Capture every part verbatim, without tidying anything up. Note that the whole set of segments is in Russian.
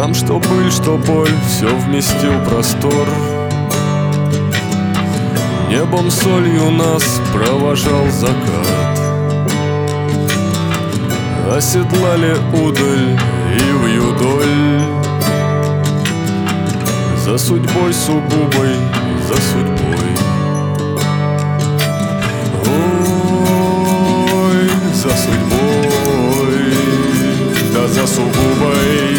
Нам что быль, что боль, все вместил простор. Небом солью нас провожал закат. Оседлали удаль и вьюдоль. За судьбой сугубой, за судьбой. Ой, за судьбой, да за сугубой.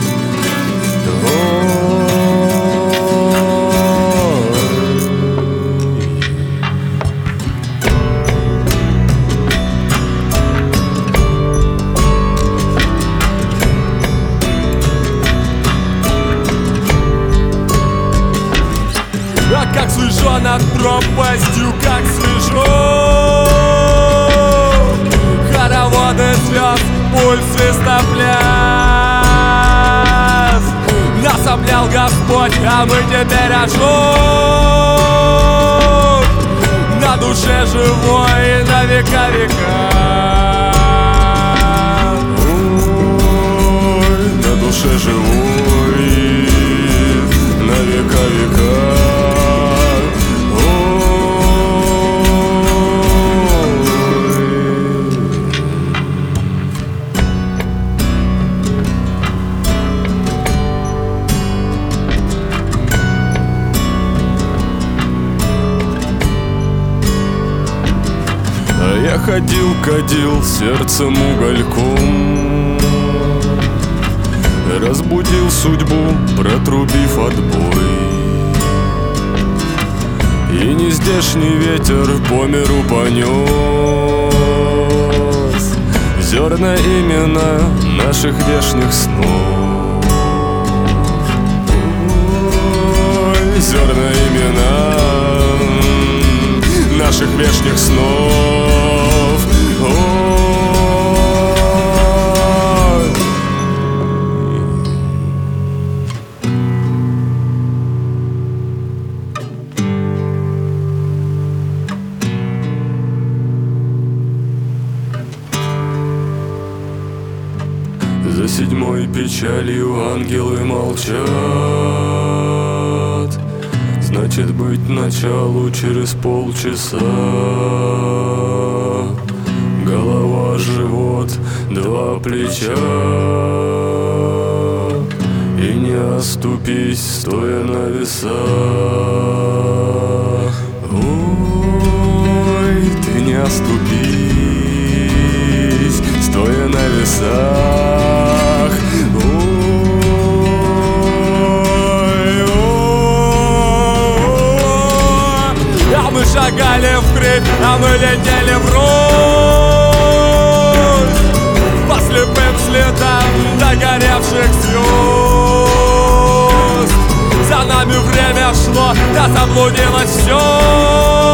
А как свежо над пропастью, как свежо. Хороводы звезд, пульс, свистопляс. Нас обнял Господь, а мы теперь ожог. На душе живой на века века. Ой, на душе живой на века века. Я ходил, кадил сердцем угольком, разбудил судьбу, протрубив отбой. И нездешний ветер по миру понес зерна имена наших вешних снов. Ой, зерна имена наших вешних снов. За седьмой печалью ангелы молчат. Значит, быть началу через полчаса. Голова, живот, два плеча. И не оступись, стоя на весах. Ой, ты не оступись, стоя на весах. А мы шагали вкривь, а мы летели врозь по слепым следам догоревших звезд. За нами время шло, да заблудилось все.